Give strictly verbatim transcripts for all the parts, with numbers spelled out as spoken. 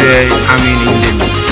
J Amin in the mix.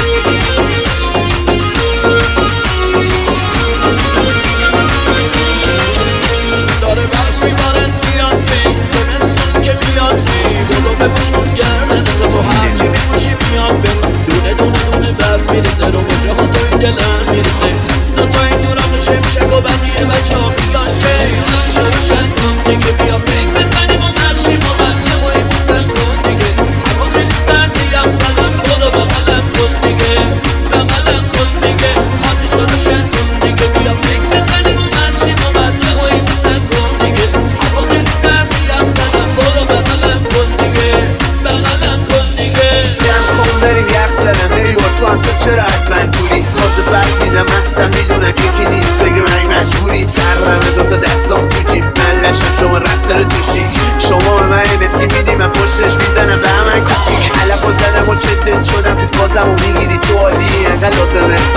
داره برف میبارد زیاد می زمستون که میاد می برو بپوشون گردن تو تو هرچی میپوشی میاد بی دونه دونه دونه برف میریزه رو مجه ها تو این دلم میریزه دوتا این دوران شمشک و بقیه بچه ها میگن که شروع شد کن دیگه بیا پیک بزنیم و مرشیم و من یه مایی بوسم کن دیگه هوا خیلی سردی یخ زدم برو بغلم کن دیگه بغلم کن دیگه حادی شروع شد کن دیگه بیا پیک بزنیم و مرشیم و من یه مایی بوسم کن دیگه هوا خیلی سردی یخ زدم برو بغلم کن دیگه بغلم کن دیگه دم کن بریم یخ زدم هی با تو هم تو چرا از من دوری تازه برگ میدم هستم میدونم یکی نیست بگه من مجبوری سرمه دوتا دستام تو جیب من لشم شما رفتار توشی شما به من نسی میدی من پشتش میزنم به همن کوچیک علف و زدم و چتت شدم پیف بازم و میگیری تو عالی انقدر لازمه